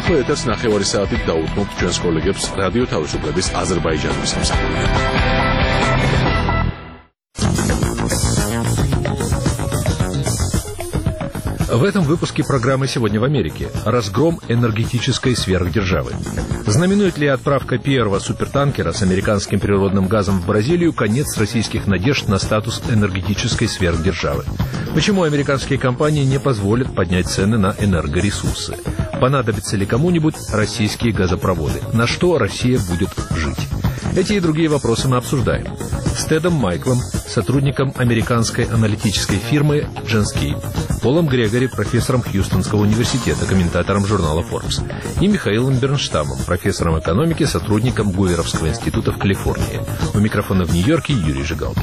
ახლა ეთერს 9 საათით დაუთმობთ ჩვენს კოლეგებს რადიო თავისუფლების აზერბაიჯანის სამსახურით. В этом выпуске программы «Сегодня в Америке» разгром энергетической сверхдержавы. Знаменует ли отправка первого супертанкера с американским природным газом в Бразилию конец российских надежд на статус энергетической сверхдержавы? Почему американские компании не позволят поднять цены на энергоресурсы? Понадобятся ли кому-нибудь российские газопроводы? На что Россия будет жить? Эти и другие вопросы мы обсуждаем с Тедом Майклом, сотрудником американской аналитической фирмы Genscape, Полом Грегори, профессором Хьюстонского университета, комментатором журнала Forbes, и Михаилом Бернштамом, профессором экономики, сотрудником Гуверовского института в Калифорнии. У микрофона в Нью-Йорке Юрий Жигалкин.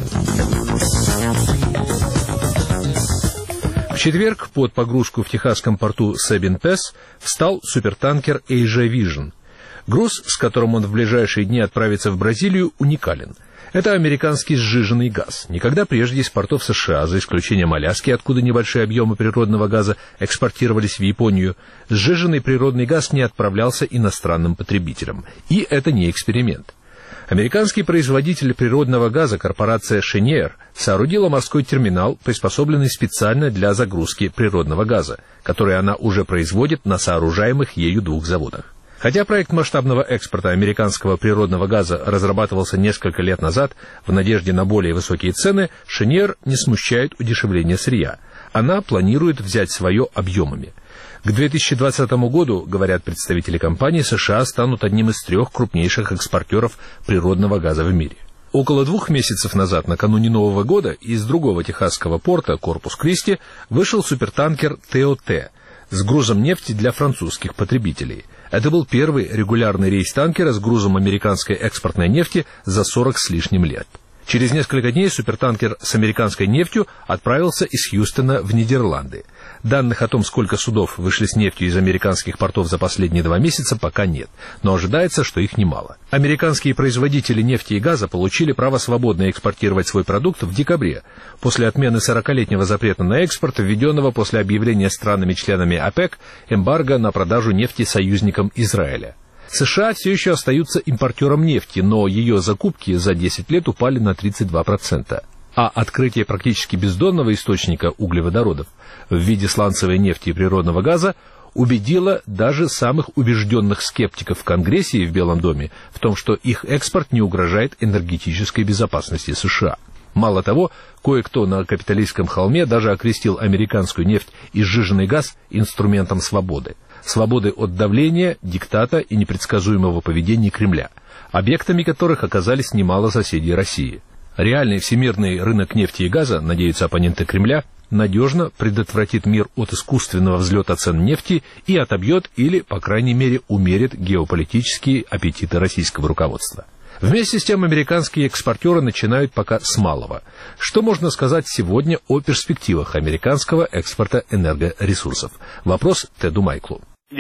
В четверг под погрузку в техасском порту Sabine Pass встал супертанкер Asia Vision. Груз, с которым он в ближайшие дни отправится в Бразилию, уникален. Это американский сжиженный газ. Никогда прежде из портов США, за исключением Аляски, откуда небольшие объемы природного газа экспортировались в Японию, сжиженный природный газ не отправлялся иностранным потребителям. И это не эксперимент. Американский производитель природного газа, корпорация Cheniere, соорудила морской терминал, приспособленный специально для загрузки природного газа, который она уже производит на сооружаемых ею 2 заводах. Хотя проект масштабного экспорта американского природного газа разрабатывался несколько лет назад в надежде на более высокие цены, Cheniere не смущает удешевление сырья. Она планирует взять свое объемами. К 2020 году, говорят представители компании, США станут одним из 3 крупнейших экспортеров природного газа в мире. Около 2 месяцев назад, накануне Нового года, из другого техасского порта, Корпус Кристи, вышел супертанкер ТОТ с грузом нефти для французских потребителей. Это был первый регулярный рейс танкера с грузом американской экспортной нефти за 40 с лишним лет. Через несколько дней супертанкер с американской нефтью отправился из Хьюстона в Нидерланды. Данных о том, сколько судов вышли с нефтью из американских портов за последние 2 месяца, пока нет, но ожидается, что их немало. Американские производители нефти и газа получили право свободно экспортировать свой продукт в декабре, после отмены 40-летнего запрета на экспорт, введенного после объявления странами-членами ОПЕК эмбарго на продажу нефти союзникам Израиля. США все еще остаются импортером нефти, но ее закупки за 10 лет упали на 32%. А открытие практически бездонного источника углеводородов в виде сланцевой нефти и природного газа убедило даже самых убежденных скептиков в Конгрессе и в Белом доме в том, что их экспорт не угрожает энергетической безопасности США. Мало того, кое-кто на капиталистском холме даже окрестил американскую нефть и сжиженный газ инструментом свободы. Свободы от давления, диктата и непредсказуемого поведения Кремля, объектами которых оказались немало соседей России. Реальный всемирный рынок нефти и газа, надеются оппоненты Кремля, надежно предотвратит мир от искусственного взлета цен нефти и отобьет или, по крайней мере, умерит геополитические аппетиты российского руководства. Вместе с тем, американские экспортеры начинают пока с малого. Что можно сказать сегодня о перспективах американского экспорта энергоресурсов? Вопрос Теду Майклу.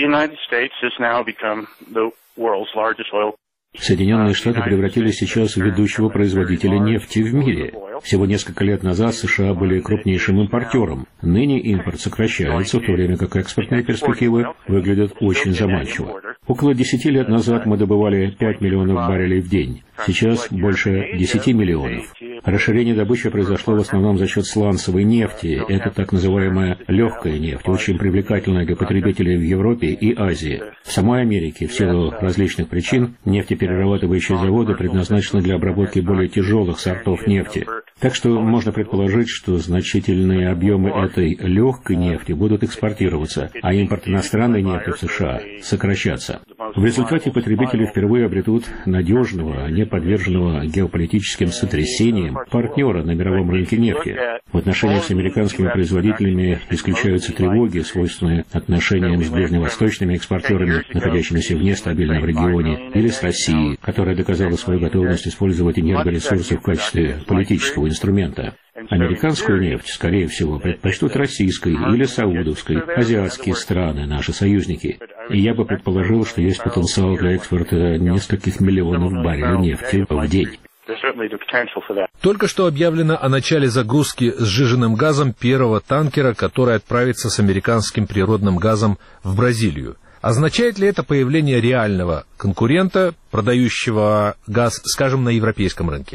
Соединенные Штаты превратились сейчас в ведущего производителя нефти в мире. Всего несколько лет назад США были крупнейшим импортером. Ныне импорт сокращается, в то время как экспортные перспективы выглядят очень заманчиво. Около 10 лет назад мы добывали 5 миллионов баррелей в день. Сейчас больше 10 миллионов. Расширение добычи произошло в основном за счет сланцевой нефти. Это так называемая легкая нефть, очень привлекательная для потребителей в Европе и Азии. В самой Америке, в силу различных причин, нефтеперерабатывающие заводы предназначены для обработки более тяжелых сортов нефти. Так что можно предположить, что значительные объемы этой легкой нефти будут экспортироваться, а импорт иностранной нефти в США сокращаться. В результате потребители впервые обретут надежного, не подверженного геополитическим сотрясениям партнера на мировом рынке нефти. В отношениях с американскими производителями исключаются тревоги, свойственные отношениям с ближневосточными экспортерами, находящимися вне стабильного регионе, или с Россией, которая доказала свою готовность использовать энергоресурсы в качестве политического инструмента. Американскую нефть, скорее всего, предпочтут российской или саудовской, азиатские страны, наши союзники. И я бы предположил, что есть потенциал для экспорта нескольких миллионов баррелей нефти в день. Только что объявлено о начале загрузки сжиженным газом первого танкера, который отправится с американским природным газом в Бразилию. Означает ли это появление реального конкурента, продающего газ, скажем, на европейском рынке?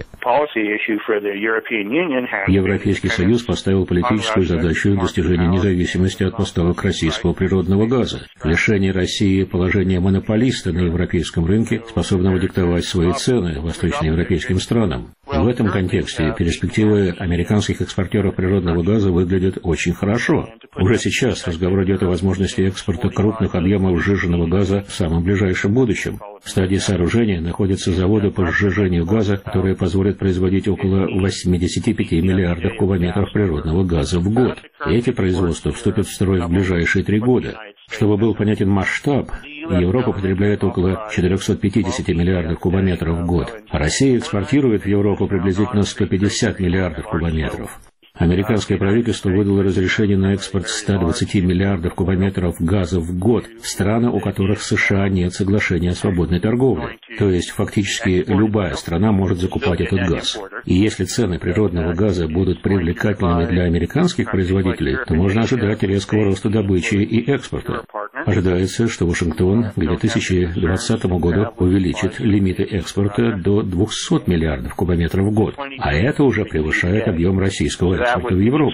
Европейский Союз поставил политическую задачу достижения независимости от поставок российского природного газа. Лишение России положения монополиста на европейском рынке, способного диктовать свои цены восточноевропейским странам. В этом контексте перспективы американских экспортеров природного газа выглядят очень хорошо. Уже сейчас разговор идет о возможности экспорта крупных объемов сжиженного газа в самом ближайшем будущем. В стадии сооружения находятся заводы по сжижению газа, которые позволят производить около 85 миллиардов кубометров природного газа в год. И эти производства вступят в строй в ближайшие 3 года. Чтобы был понятен масштаб, Европа потребляет около 450 миллиардов кубометров в год, а Россия экспортирует в Европу приблизительно 150 миллиардов кубометров. Американское правительство выдало разрешение на экспорт 120 миллиардов кубометров газа в год в страны, у которых с США нет соглашения о свободной торговле. То есть, фактически, любая страна может закупать этот газ. И если цены природного газа будут привлекательными для американских производителей, то можно ожидать резкого роста добычи и экспорта. Ожидается, что Вашингтон к 2020 году увеличит лимиты экспорта до 200 миллиардов кубометров в год, а это уже превышает объем российского экспорта в Европу.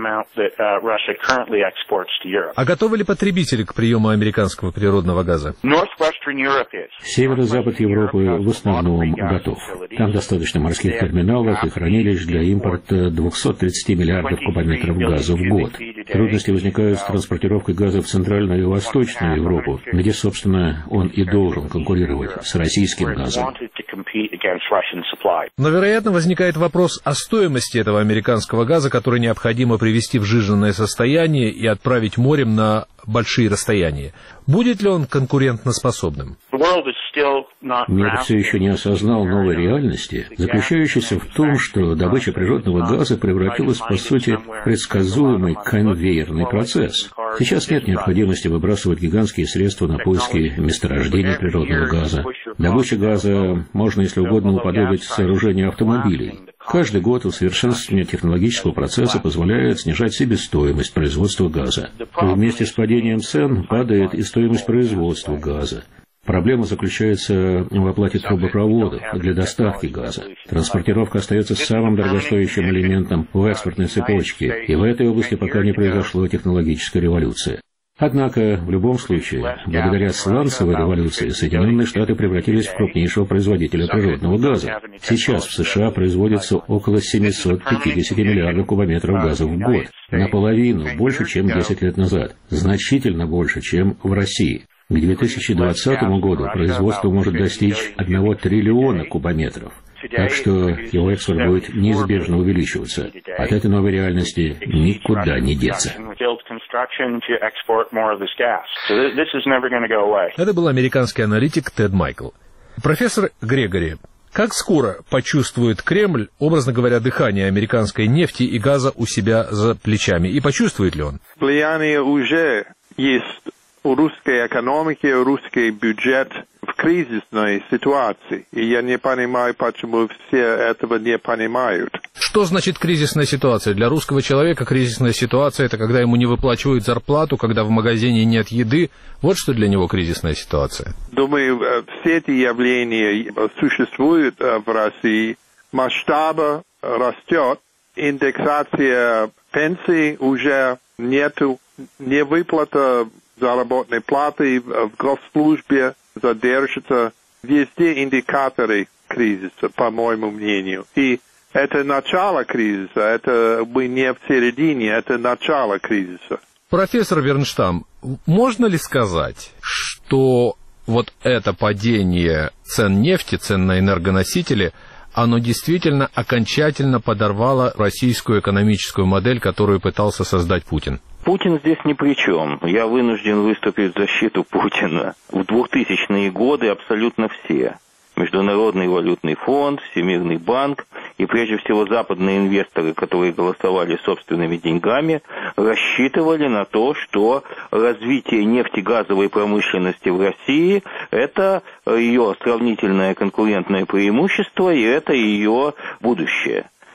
А готовы ли потребители к приему американского природного газа? Северо-запад Европы в основном готов. Там достаточно морских терминалов и хранилищ для импорта 230 миллиардов кубометров газа в год. Трудности возникают с транспортировкой газа в Центральную и Восточную Европу, где, собственно, он и должен конкурировать с российским газом. Но, вероятно, возникает вопрос о стоимости этого американского газа, который необходимо привести в сжиженное состояние и отправить морем на большие расстояния. Будет ли он конкурентоспособным? Мир все еще не осознал новой реальности, заключающейся в том, что добыча природного газа превратилась, по сути, в предсказуемый конвейерный процесс. Сейчас нет необходимости выбрасывать гигантские средства на поиски месторождений природного газа. Добыча газа можно, если угодно, уподобить сооружению автомобилей. Каждый год усовершенствование технологического процесса позволяет снижать себестоимость производства газа. Вместе с падением цен падает и стоимость производства газа. Проблема заключается в оплате трубопроводов для доставки газа. Транспортировка остается самым дорогостоящим элементом в экспортной цепочке, и в этой области пока не произошла технологическая революция. Однако, в любом случае, благодаря сланцевой революции Соединенные Штаты превратились в крупнейшего производителя природного газа. Сейчас в США производится около 750 миллиардов кубометров газа в год, наполовину больше, чем 10 лет назад, значительно больше, чем в России. К 2020 году производство может достичь 1 триллиона кубометров. Так что его экспорт будет неизбежно увеличиваться. От этой новой реальности никуда не деться. Это был американский аналитик Тед Майкл. Профессор Грегори, как скоро почувствует Кремль, образно говоря, дыхание американской нефти и газа у себя за плечами? И почувствует ли он? Влияние уже есть у русской экономики, русский бюджет в кризисной ситуации. И я не понимаю, почему все этого не понимают. Что значит кризисная ситуация? Для русского человека кризисная ситуация – это когда ему не выплачивают зарплату, когда в магазине нет еды. Вот что для него кризисная ситуация. Думаю, все эти явления существуют в России. Масштаб растет. Индексация пенсий уже нету. Невыплата заработной платы в госслужбе задержится. Везде индикаторы кризиса, по моему мнению. И это начало кризиса, это мы не в середине, это начало кризиса. Профессор Вернштам, можно ли сказать, что вот это падение цен нефти, цен на энергоносители, оно действительно окончательно подорвало российскую экономическую модель, которую пытался создать Путин? Путин здесь ни при чем. Я вынужден выступить в защиту Путина. В 2000-е годы абсолютно все. Международный валютный фонд, Всемирный банк и, прежде всего, западные инвесторы, которые голосовали собственными деньгами, рассчитывали на то, что развитие нефтегазовой промышленности в России – это ее сравнительное конкурентное преимущество и это ее будущее.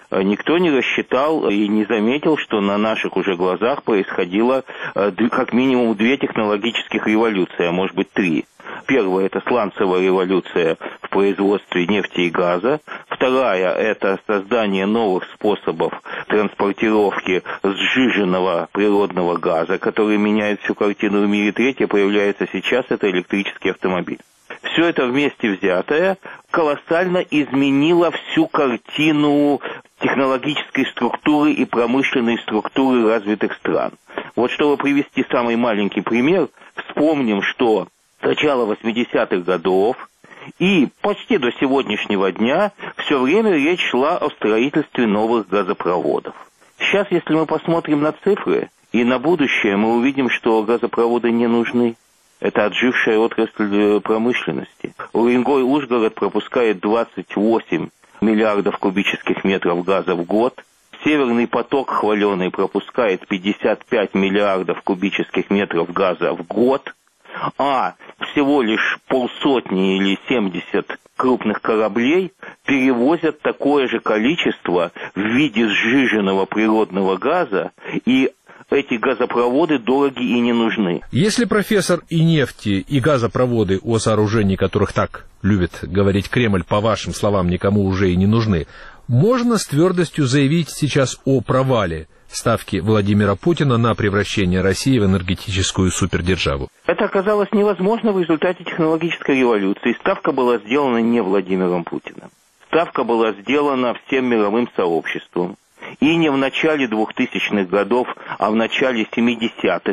никто не рассчитал и не заметил, что на наших уже глазах происходило как минимум 2 технологических революции, а может быть 3. Первая – это сланцевая революция в производстве нефти и газа. Вторая – это создание новых способов транспортировки сжиженного природного газа, который меняет всю картину в мире. Третья появляется сейчас – это электрический автомобиль. Все это вместе взятое колоссально изменило всю картину технологической структуры и промышленной структуры развитых стран. Вот чтобы привести самый маленький пример, вспомним, что с начала 80-х годов и почти до сегодняшнего дня все время речь шла о строительстве новых газопроводов. Сейчас, если мы посмотрим на цифры и на будущее, мы увидим, что газопроводы не нужны. Это отжившая отрасль промышленности. Уренгой-Ужгород пропускает 28 миллиардов кубических метров газа в год. Северный поток хваленый пропускает 55 миллиардов кубических метров газа в год. А всего лишь 50 или 70 крупных кораблей перевозят такое же количество в виде сжиженного природного газа, и эти газопроводы дороги и не нужны. Если, профессор, и нефти, и газопроводы, о сооружении которых так любит говорить Кремль, по вашим словам, никому уже и не нужны, можно с твердостью заявить сейчас о провале ставки Владимира Путина на превращение России в энергетическую супердержаву? Это оказалось невозможно в результате технологической революции. Ставка была сделана не Владимиром Путиным. Ставка была сделана всем мировым сообществом. И не в начале 2000-х годов, а в начале 70-х,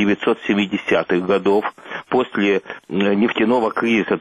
1970-х годов, после нефтяного кризиса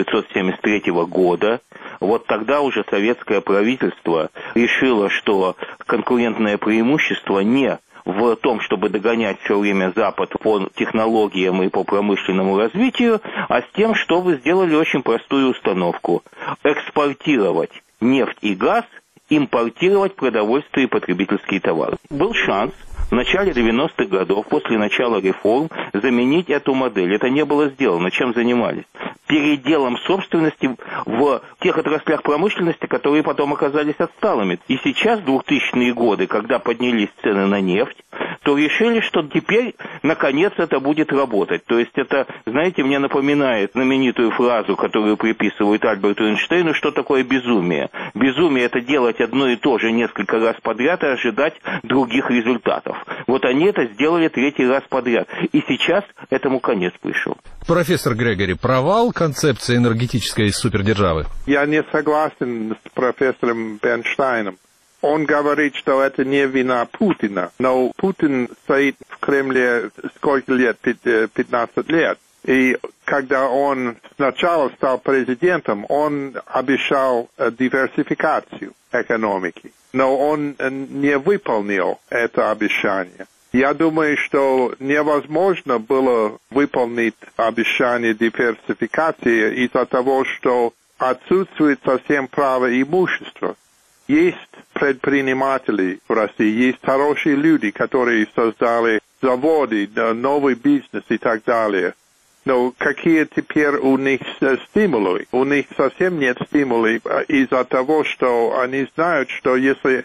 1973 года, вот тогда уже советское правительство решило, что конкурентное преимущество не в том, чтобы догонять все время Запад по технологиям и по промышленному развитию, а с тем, чтобы сделали очень простую установку – экспортировать нефть и газ, импортировать продовольствие и потребительские товары. Был шанс в начале 90-х годов, после начала реформ, заменить эту модель. Это не было сделано. Чем занимались? Переделом собственности в тех отраслях промышленности, которые потом оказались отсталыми. И сейчас, в 2000-е годы, когда поднялись цены на нефть, то решили, что теперь, наконец, это будет работать. То есть это, знаете, мне напоминает знаменитую фразу, которую приписывают Альберту Эйнштейну, что такое безумие. Безумие – это делать одно и то же несколько раз подряд и ожидать других результатов. Вот они это сделали 3-й раз подряд. И сейчас этому конец пришел. Профессор Грегори, провал концепции энергетической супердержавы? Я не согласен с профессором Бернштейном. Он говорит, что это не вина Путина. Но Путин стоит в Кремле сколько лет? 15 лет. И когда он сначала стал президентом, он обещал диверсификацию экономики. Но он не выполнил это обещание. Я думаю, что невозможно было выполнить обещание диверсификации из-за того, что отсутствует совсем право имущества. Есть предприниматели в России, есть хорошие люди, которые создали заводы, новый бизнес и так далее. Но какие теперь у них стимулы? У них совсем нет стимулов из-за того, что они знают, что если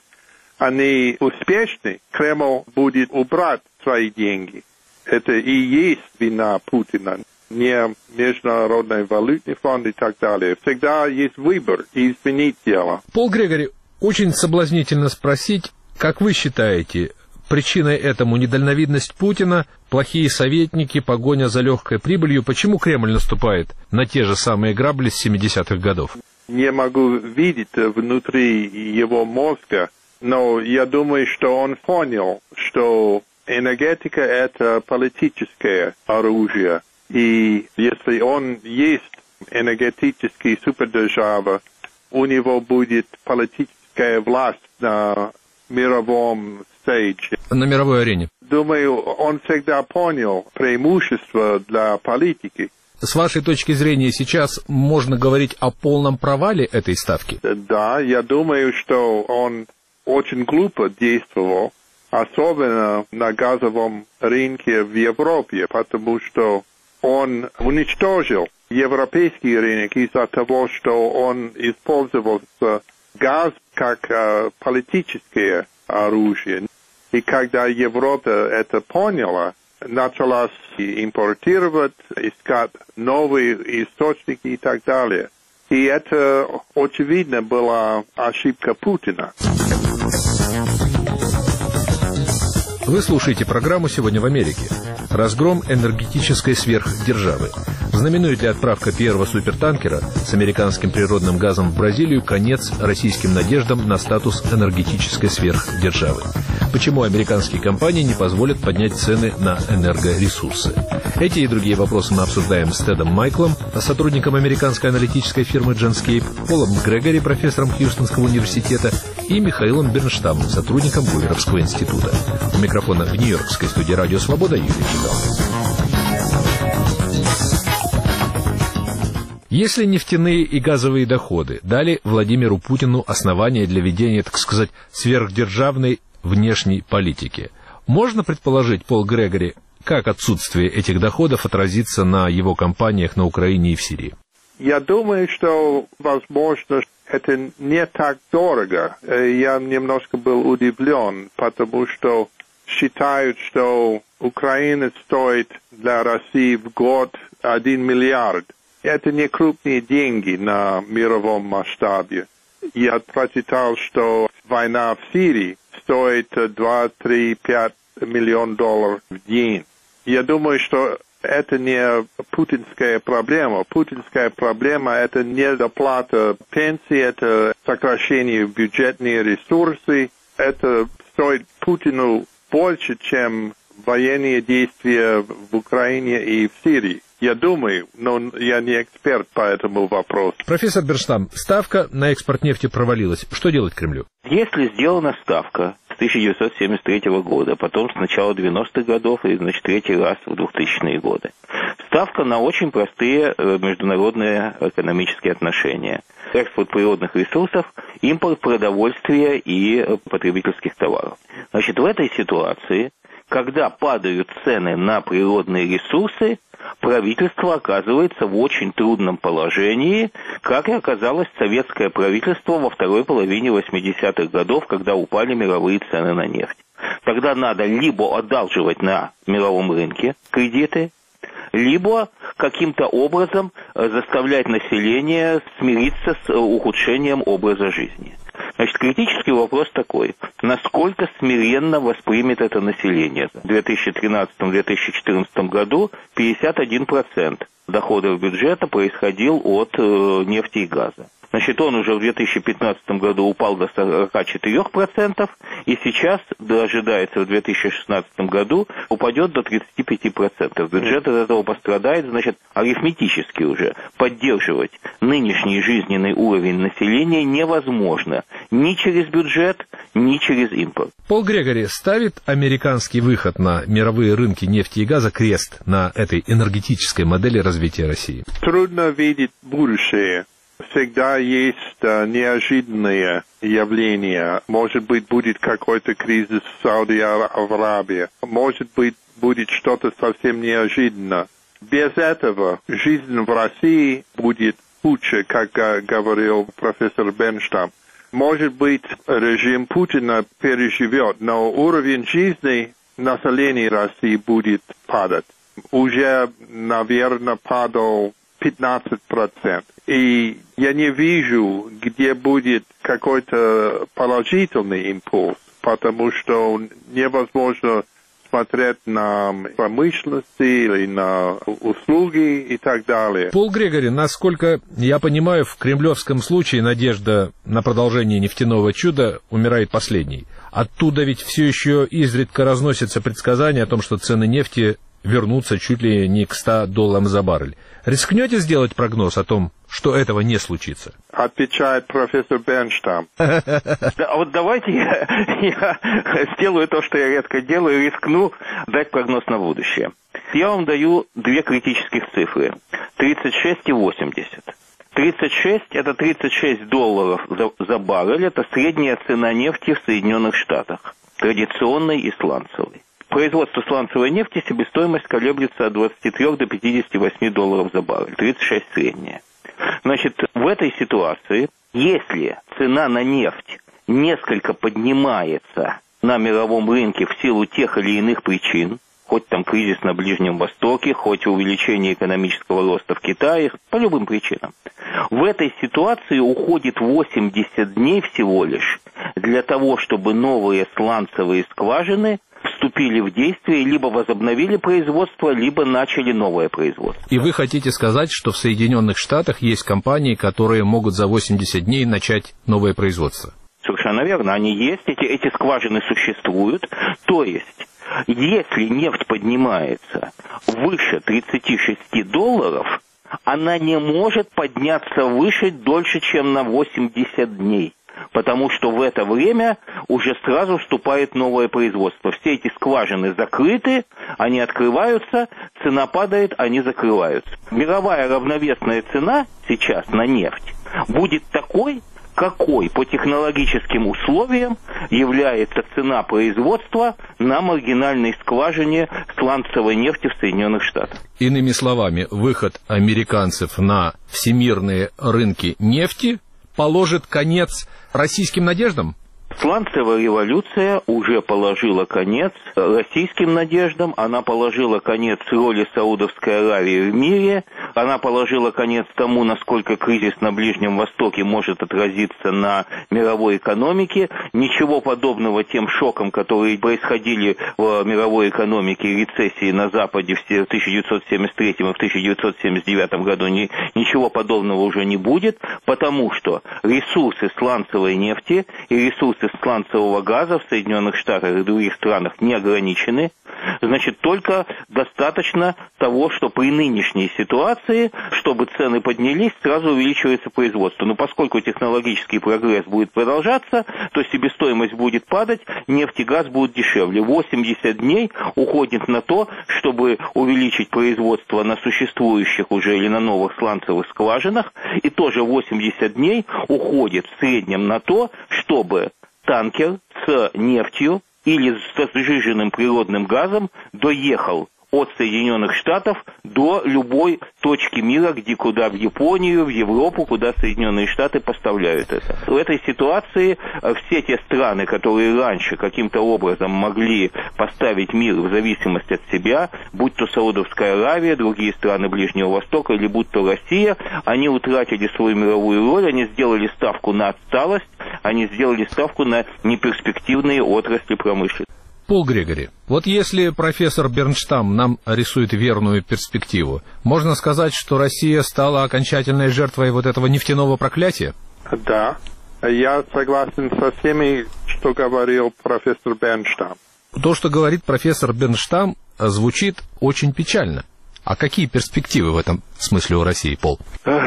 они успешны, Кремль будет убрать свои деньги. Это и есть вина Путина, не Международный валютный фонд и так далее. Всегда есть выбор и изменить дело. Пол Грегори, очень соблазнительно спросить, как вы считаете, причиной этому недальновидность Путина, плохие советники, погоня за легкой прибылью? Почему Кремль наступает на те же самые грабли с 70-х годов? Не могу видеть внутри его мозга, но я думаю, что он понял, что энергетика – это политическое оружие. И если он есть энергетический супердержава, у него будет политическая власть на мировом стейдже. На мировой арене. Думаю, он всегда понял преимущество для политики. С вашей точки зрения, сейчас можно говорить о полном провале этой ставки? Да, я думаю, что он очень глупо действовал, особенно на газовом рынке в Европе, потому что он уничтожил европейский рынок из-за того, что он использовался газ как политическое оружие. И когда Европа это поняла, начала импортировать, искать новые источники и так далее. И это, очевидно, была ошибка Путина. Вы слушаете программу «Сегодня в Америке». Разгром энергетической сверхдержавы. Знаменует ли отправка первого супертанкера с американским природным газом в Бразилию конец российским надеждам на статус энергетической сверхдержавы? Почему американские компании не позволят поднять цены на энергоресурсы? Эти и другие вопросы мы обсуждаем с Тедом Майклом, сотрудником американской аналитической фирмы Genscape, Полом Грегори, профессором Хьюстонского университета, и Михаилом Бернштамом, сотрудником Гуверовского института. У микрофона в нью-йоркской студии «Радио Свобода» Юрий Чижов. Если нефтяные и газовые доходы дали Владимиру Путину основания для ведения, так сказать, сверхдержавной внешней политики, можно предположить, Пол Грегори, как отсутствие этих доходов отразится на его кампаниях на Украине и в Сирии? Я думаю, что, возможно, это не так дорого. Я немножко был удивлен, потому что считают, что Украина стоит для России в год 1 миллиард. Это не крупные деньги на мировом масштабе. Я прочитал, что война в Сирии стоит 2, 3, 5 миллионов долларов в день. Я думаю, что это не путинская проблема. Путинская проблема – это недоплата пенсии, это сокращение бюджетных ресурсов. Это стоит Путину больше, чем военные действия в Украине и в Сирии. Я думаю, но я не эксперт по этому вопросу. Профессор Бернштам, ставка на экспорт нефти провалилась. Что делать Кремлю? Если сделана ставка с 1973 года, потом с начала 90-х годов и, значит, третий раз в 2000-е годы, ставка на очень простые международные экономические отношения. Экспорт природных ресурсов, импорт продовольствия и потребительских товаров. Значит, в этой ситуации, когда падают цены на природные ресурсы, правительство оказывается в очень трудном положении, как и оказалось советское правительство во второй половине 80-х годов, когда упали мировые цены на нефть. Тогда надо либо одалживать на мировом рынке кредиты, либо каким-то образом заставлять население смириться с ухудшением образа жизни. Значит, критический вопрос такой. Насколько смиренно воспримет это население? В 2013-2014 году 51% доходов бюджета происходил от нефти и газа. Значит, он уже в 2015 году упал до 44%, и сейчас ожидается в 2016 году упадет до 35%. Бюджет от этого пострадает, значит, арифметически уже. Поддерживать нынешний жизненный уровень населения невозможно ни через бюджет, ни через импорт. Пол Грегори, ставит американский выход на мировые рынки нефти и газа крест на этой энергетической модели развития России? Трудно видеть будущее. Всегда есть неожиданные явления. Может быть, будет какой-то кризис в Сауди-Аравии. Может быть, будет что-то совсем неожиданное. Без этого жизнь в России будет лучше, как говорил профессор Бернштам. Может быть, режим Путина переживет, но уровень жизни населения России будет падать. Уже, наверное, падал 15%. И я не вижу, где будет какой-то положительный импульс, потому что невозможно смотреть на промышленность или на услуги и так далее. Пол Грегори, насколько я понимаю, в кремлевском случае надежда на продолжение нефтяного чуда умирает последней. Оттуда ведь все еще изредка разносятся предсказания о том, что цены нефти вернутся чуть ли не к $100 за баррель. Рискнете сделать прогноз о том, что этого не случится? Отвечает профессор Бернштам. Вот давайте я сделаю то, что я редко делаю, рискну дать прогноз на будущее. Я вам даю две критических цифры. 36 и 80. 36 – это $36 за баррель, это средняя цена нефти в Соединенных Штатах, традиционной и сланцевой. Производство сланцевой нефти, себестоимость колеблется от 23 до $58 за баррель, 36 средняя. Значит, в этой ситуации Если цена на нефть несколько поднимается на мировом рынке в силу тех или иных причин, хоть там кризис на Ближнем Востоке, хоть увеличение экономического роста в Китае, по любым причинам. В этой ситуации уходит 80 дней всего лишь для того, чтобы новые сланцевые скважины вступили в действие, либо возобновили производство, либо начали новое производство. И вы хотите сказать, что в Соединенных Штатах есть компании, которые могут за 80 дней начать новое производство? Совершенно верно, они есть, эти скважины существуют, то есть если нефть поднимается выше $36, она не может подняться выше дольше, чем на 80 дней. Потому что в это время уже сразу вступает новое производство. Все эти скважины закрыты, они открываются, цена падает, они закрываются. Мировая равновесная цена сейчас на нефть будет такой, какой по технологическим условиям является цена производства на маргинальной скважине сланцевой нефти в Соединенных Штатах. Иными словами, выход американцев на всемирные рынки нефти положит конец российским надеждам? Сланцевая революция уже положила конец российским надеждам, она положила конец роли Саудовской Аравии в мире, она положила конец тому, насколько кризис на Ближнем Востоке может отразиться на мировой экономике. Ничего подобного тем шокам, которые происходили в мировой экономике, рецессии на Западе в 1973 и в 1979 году, ничего подобного уже не будет, потому что ресурсы сланцевой нефти и ресурсы сланцевого газа в Соединенных Штатах и других странах не ограничены. Значит, только достаточно того, что при нынешней ситуации, чтобы цены поднялись, сразу увеличивается производство. Но поскольку технологический прогресс будет продолжаться, то себестоимость будет падать, нефть и газ будут дешевле. 80 дней уходит на то, чтобы увеличить производство на существующих уже или на новых сланцевых скважинах, и тоже 80 дней уходит в среднем на то, чтобы танкер с нефтью или с сжиженным природным газом доехал от Соединенных Штатов до любой точки мира, куда в Японию, в Европу, куда Соединенные Штаты поставляют это. В этой ситуации все те страны, которые раньше каким-то образом могли поставить мир в зависимости от себя, будь то Саудовская Аравия, другие страны Ближнего Востока, или будь то Россия, они утратили свою мировую роль, они сделали ставку на отсталость, они сделали ставку на неперспективные отрасли промышленности. Пол Грегори, вот если профессор Бернштам нам рисует верную перспективу, можно сказать, что Россия стала окончательной жертвой вот этого нефтяного проклятия? Да, я согласен со всеми, что говорил профессор Бернштам. То, что говорит профессор Бернштам, звучит очень печально. А какие перспективы в этом смысле у России, Пол?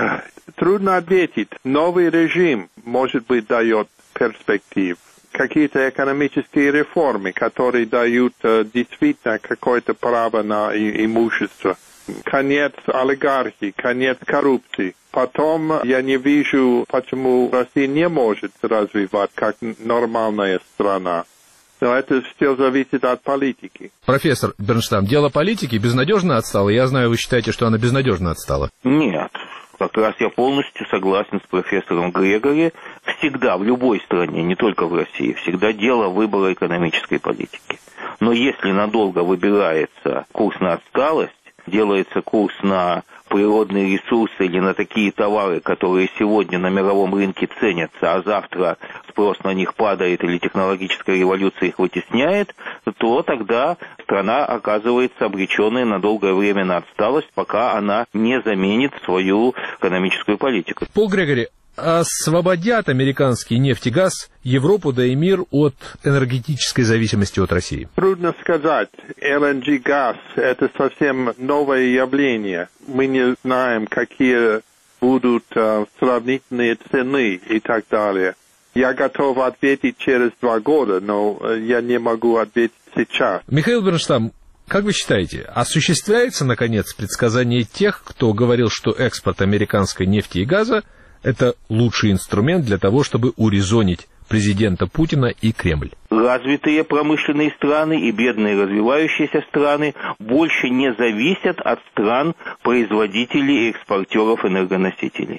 Трудно ответить. Новый режим, может быть, дает перспектив. Какие-то экономические реформы, которые дают действительно какое-то право на имущество. Конец олигархии, конец коррупции. Потом я не вижу, почему Россия не может развивать как нормальная страна. Но это все зависит от политики. Профессор Бернштам, дело политики безнадежно отстало? Я знаю, вы считаете, что она безнадежно отстала. Нет. Как раз я полностью согласен с профессором Грегори. Всегда, в любой стране, не только в России, всегда дело выбора экономической политики. Но если надолго выбирается курс на отсталость, делается курс на природные ресурсы или на такие товары, которые сегодня на мировом рынке ценятся, а завтра спрос на них падает или технологическая революция их вытесняет, то тогда страна оказывается обреченной на долгое время на отсталость, пока она не заменит свою экономическую политику. Пол Грегори, освободят американский нефть и газ Европу, да и мир от энергетической зависимости от России? Трудно сказать. LNG-газ – это совсем новое явление. Мы не знаем, какие будут сравнительные цены и так далее. Я готов ответить через 2 года, но я не могу ответить сейчас. Михаил Бернштам, как вы считаете, осуществляется, наконец, предсказание тех, кто говорил, что экспорт американской нефти и газа – это лучший инструмент для того, чтобы урезонить президента Путина и Кремль? Развитые промышленные страны и бедные развивающиеся страны больше не зависят от стран-производителей и экспортеров энергоносителей.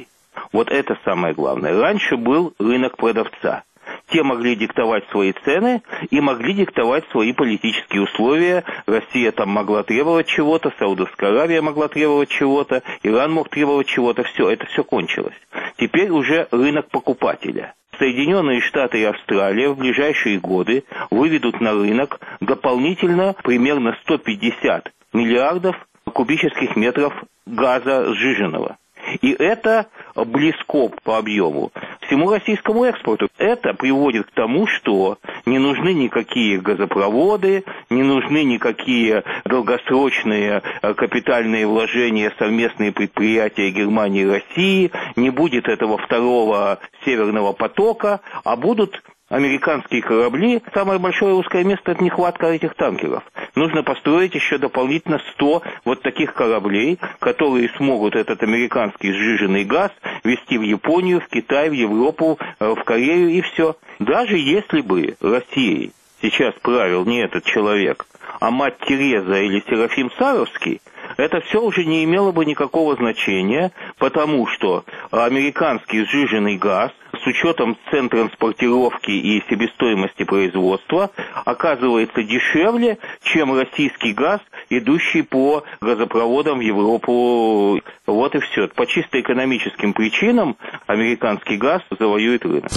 Вот это самое главное. Раньше был рынок продавца. Те могли диктовать свои цены и могли диктовать свои политические условия. Россия там могла требовать чего-то, Саудовская Аравия могла требовать чего-то, Иран мог требовать чего-то. Все, это все кончилось. Теперь уже рынок покупателя. Соединенные Штаты и Австралия в ближайшие годы выведут на рынок дополнительно примерно 150 миллиардов кубических метров газа сжиженного. И это близко по объему всему российскому экспорту. Это приводит к тому, что не нужны никакие газопроводы, не нужны никакие долгосрочные капитальные вложения, совместные предприятия Германии и России, не будет этого второго северного потока, а будут американские корабли. Самое большое русское место – это нехватка этих танкеров. Нужно построить еще дополнительно 100 вот таких кораблей, которые смогут этот американский сжиженный газ везти в Японию, в Китай, в Европу, в Корею и все. Даже если бы Россией сейчас правил не этот человек, а мать Тереза или Серафим Саровский, это все уже не имело бы никакого значения, потому что американский сжиженный газ с учетом цен транспортировки и себестоимости производства оказывается дешевле, чем российский газ, идущий по газопроводам в Европу. Вот и все. По чисто экономическим причинам американский газ завоюет рынок.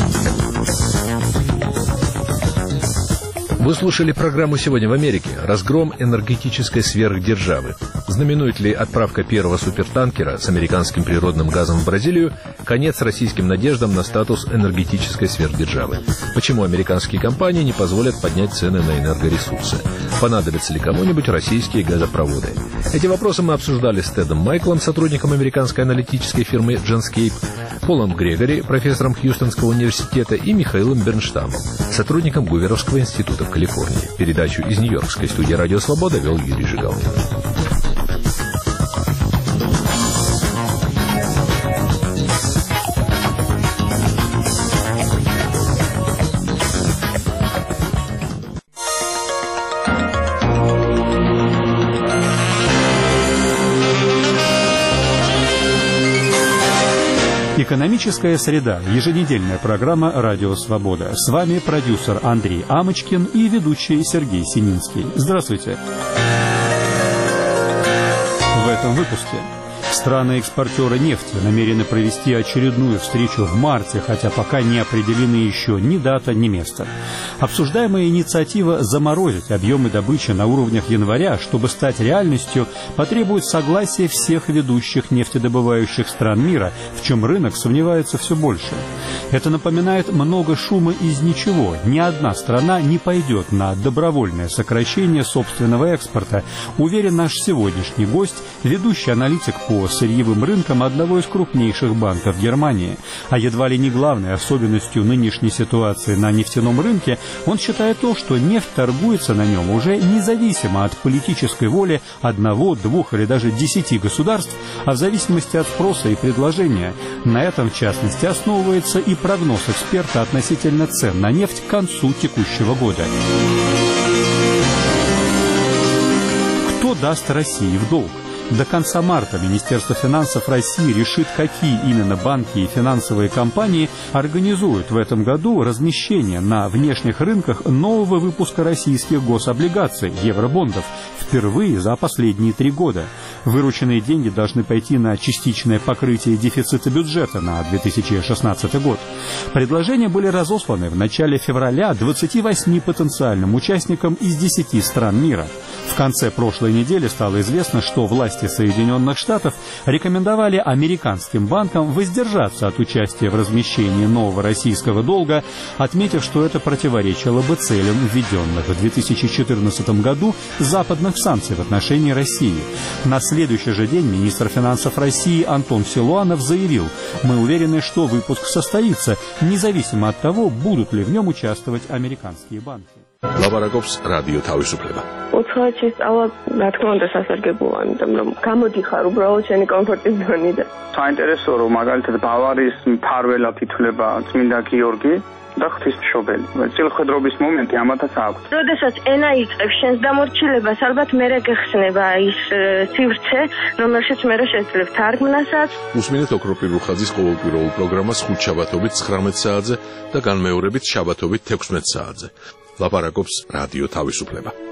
Вы слушали программу «Сегодня в Америке». Разгром энергетической сверхдержавы. Знаменует ли отправка первого супертанкера с американским природным газом в Бразилию конец российским надеждам на статус энергетической сверхдержавы? Почему американские компании не позволят поднять цены на энергоресурсы? Понадобятся ли кому-нибудь российские газопроводы? Эти вопросы мы обсуждали с Тедом Майклом, сотрудником американской аналитической фирмы Genscape, Полом Грегори, профессором Хьюстонского университета, и Михаилом Бернштамом, сотрудником Гуверовского института в Калифорнии. Передачу из Нью-Йоркской студии «Радио Свобода» вел Юрий Жигалкин. Экономическая среда. Еженедельная программа «Радио Свобода». С вами продюсер Андрей Амочкин и ведущий Сергей Сининский. Здравствуйте. В этом выпуске. Страны-экспортеры нефти намерены провести очередную встречу в марте, хотя пока не определены еще ни дата, ни место. Обсуждаемая инициатива заморозить объемы добычи на уровнях января, чтобы стать реальностью, потребует согласия всех ведущих нефтедобывающих стран мира, в чем рынок сомневается все больше. Это напоминает много шума из ничего. Ни одна страна не пойдет на добровольное сокращение собственного экспорта, уверен наш сегодняшний гость, ведущий аналитик по сырьевым рынкам одного из крупнейших банков Германии. А едва ли не главной особенностью нынешней ситуации на нефтяном рынке он считает то, что нефть торгуется на нем уже независимо от политической воли одного, двух или даже 10 государств, а в зависимости от спроса и предложения. На этом, в частности, основывается и прогноз эксперта относительно цен на нефть к концу текущего года. Кто даст России в долг? До конца марта Министерство финансов России решит, какие именно банки и финансовые компании организуют в этом году размещение на внешних рынках нового выпуска российских гособлигаций, евробондов, впервые за последние 3 года. Вырученные деньги должны пойти на частичное покрытие дефицита бюджета на 2016 год. Предложения были разосланы в начале февраля 28 потенциальным участникам из 10 стран мира. В конце прошлой недели стало известно, что власти Соединенных Штатов рекомендовали американским банкам воздержаться от участия в размещении нового российского долга, отметив, что это противоречило бы целям введенных в 2014 году западных санкций в отношении России. На следующий же день министр финансов России Антон Силуанов заявил: «Мы уверены, что выпуск состоится, независимо от того, будут ли в нем участвовать американские банки». ლაპარაკობს რადიო თავისუფლება. უცხოეთში სწავლა, რა თქმა უნდა, სასარგებლოა, იმიტომ რომ გამოდიხარ უბრალოდ შენი კომფორტის ზონიდან. საინტერესოა, რომ მაგალითად ბავარიის მფარველად ითვლება წმინდა გიორგი, და ღვთისმშობელი. წილხედრობის მომენტი ამათაც აქვს. როდესაც ენა იწყებს შენს დამორჩილებას, ალბათ მერე გეხსნება ის სივრცე, რომელშიც მერე შეძლებ თარგმნასაც. უსმინეთ ოქრო პირუხაძის ყოველკვირეულ პროგრამას ხუთშაბათობით 19 საათზე და განმეორებით შაბათობით 16 საათზე. ლაპარაკობს რადიო თავისუფლება.